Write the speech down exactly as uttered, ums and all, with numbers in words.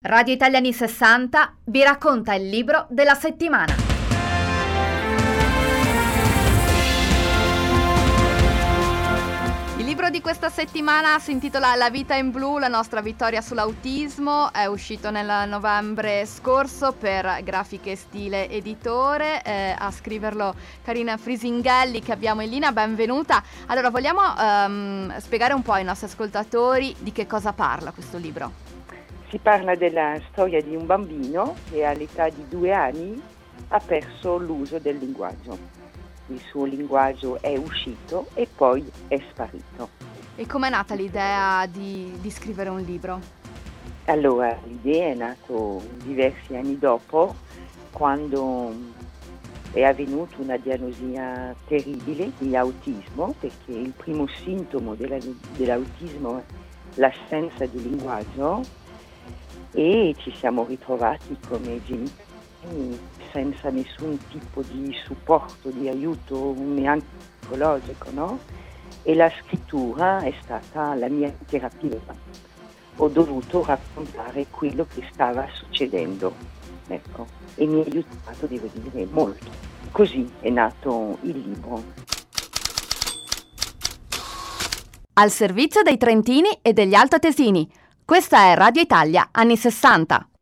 Radio Italia anni sessanta vi racconta il libro della settimana. Il libro di questa settimana si intitola La vita in blu, la nostra vittoria sull'autismo. È uscito nel novembre scorso per Grafiche Stile Editore. Eh, a scriverlo Carina Frisinghelli, che abbiamo in linea. Benvenuta. Allora, vogliamo um, spiegare un po' ai nostri ascoltatori di che cosa parla questo libro? Si parla della storia di un bambino che all'età di due anni ha perso l'uso del linguaggio. Il suo linguaggio è uscito e poi è sparito. E com'è nata l'idea di, di scrivere un libro? Allora, l'idea è nata diversi anni dopo, quando è avvenuta una diagnosi terribile di autismo, perché il primo sintomo della, dell'autismo è l'assenza di linguaggio, e ci siamo ritrovati come genitori senza nessun tipo di supporto, di aiuto, neanche psicologico, no? E la scrittura è stata la mia terapia. Ho dovuto raccontare quello che stava succedendo, ecco, e mi ha aiutato, devo dire, molto. Così è nato il libro. Al servizio dei trentini e degli altoatesini. Questa è Radio Italia anni sessanta.